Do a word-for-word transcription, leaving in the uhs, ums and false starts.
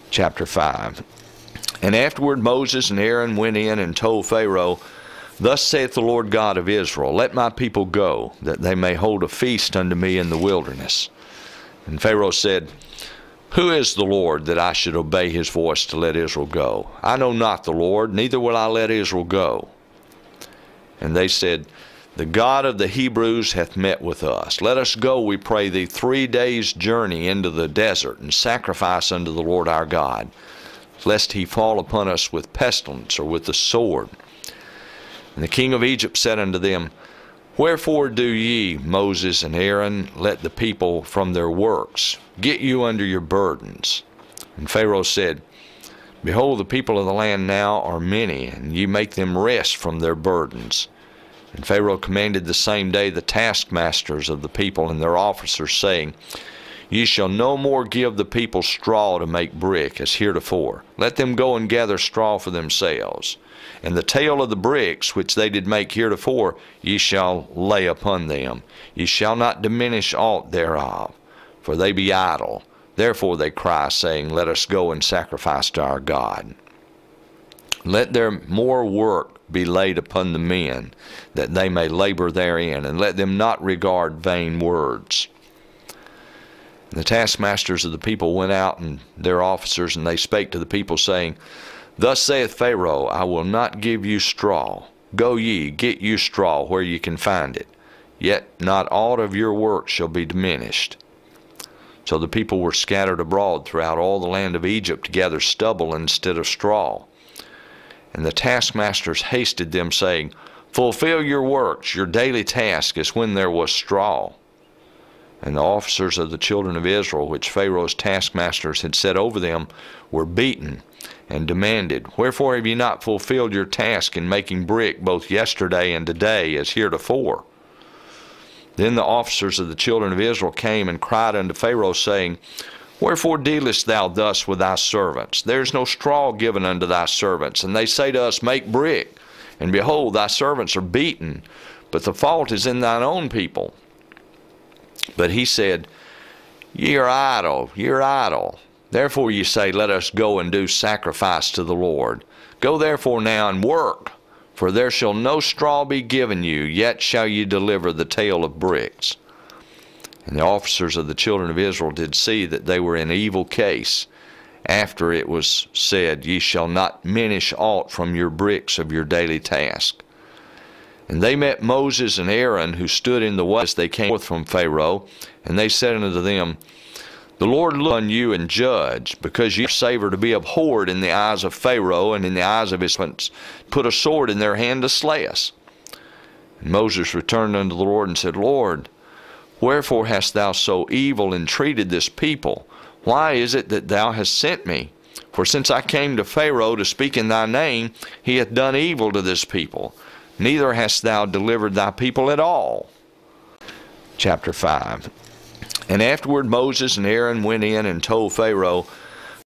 Chapter five. And afterward Moses and Aaron went in and told Pharaoh, Thus saith the Lord God of Israel, Let my people go, that they may hold a feast unto me in the wilderness. And Pharaoh said, Who is the Lord, that I should obey his voice to let Israel go? I know not the Lord, neither will I let Israel go. And they said, The God of the Hebrews hath met with us. Let us go, we pray thee, three days' journey into the desert, and sacrifice unto the Lord our God, lest he fall upon us with pestilence or with the sword. And the king of Egypt said unto them, Wherefore do ye, Moses and Aaron, let the people from their works? Get you under your burdens. And Pharaoh said, Behold, the people of the land now are many, and ye make them rest from their burdens. And Pharaoh commanded the same day the taskmasters of the people and their officers, saying, Ye shall no more give the people straw to make brick, as heretofore. Let them go and gather straw for themselves. And the tale of the bricks which they did make heretofore, ye shall lay upon them. Ye shall not diminish aught thereof, for they be idle. Therefore they cry, saying, Let us go and sacrifice to our God. Let their more work be laid upon the men, that they may labor therein, and let them not regard vain words. And the taskmasters of the people went out, and their officers, and they spake to the people, saying, Thus saith Pharaoh, I will not give you straw. Go ye, get you straw where ye can find it. Yet not aught of your work shall be diminished. So the people were scattered abroad throughout all the land of Egypt to gather stubble instead of straw. And the taskmasters hasted them, saying, Fulfill your works, your daily task, as when there was straw. And the officers of the children of Israel, which Pharaoh's taskmasters had set over them, were beaten, and demanded, Wherefore have ye not fulfilled your task in making brick both yesterday and today, as heretofore? Then the officers of the children of Israel came and cried unto Pharaoh, saying, Wherefore dealest thou thus with thy servants? There is no straw given unto thy servants. And they say to us, Make brick. And behold, thy servants are beaten, but the fault is in thine own people. But he said, Ye are idle, ye are idle. Therefore ye say, Let us go and do sacrifice to the Lord. Go therefore now and work, for there shall no straw be given you, yet shall ye deliver the tale of bricks. And the officers of the children of Israel did see that they were in evil case, after it was said, Ye shall not minish aught from your bricks of your daily task. And they met Moses and Aaron, who stood in the way as they came forth from Pharaoh, and they said unto them, The Lord look on you and judge, because ye savor to be abhorred in the eyes of Pharaoh and in the eyes of his servants, put a sword in their hand to slay us. And Moses returned unto the Lord and said, Lord, wherefore hast thou so evil entreated this people? Why is it that thou hast sent me? For since I came to Pharaoh to speak in thy name, he hath done evil to this people. Neither hast thou delivered thy people at all. Chapter five. And afterward Moses and Aaron went in and told Pharaoh,